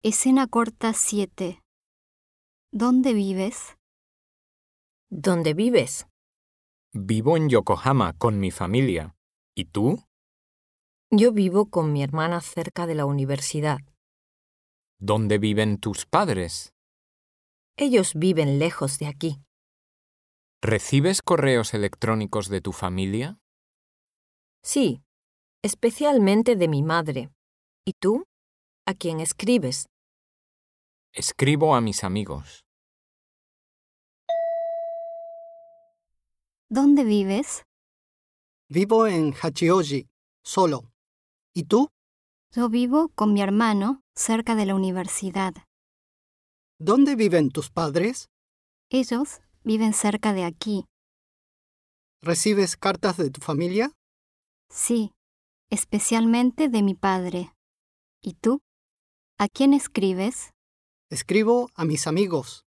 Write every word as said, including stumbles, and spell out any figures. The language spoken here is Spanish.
Escena corta siete. ¿Dónde vives? ¿Dónde vives? Vivo en Yokohama con mi familia. ¿Y tú? Yo vivo con mi hermana cerca de la universidad. ¿Dónde viven tus padres? Ellos viven lejos de aquí. ¿Recibes correos electrónicos de tu familia? Sí, especialmente de mi madre. ¿Y tú? ¿A quién escribes? Escribo a mis amigos. ¿Dónde vives? Vivo en Hachioji, solo. ¿Y tú? Yo vivo con mi hermano cerca de la universidad. ¿Dónde viven tus padres? Ellos viven cerca de aquí. ¿Recibes cartas de tu familia? Sí, especialmente de mi padre. ¿Y tú? ¿A quién escribes? Escribo a mis amigos.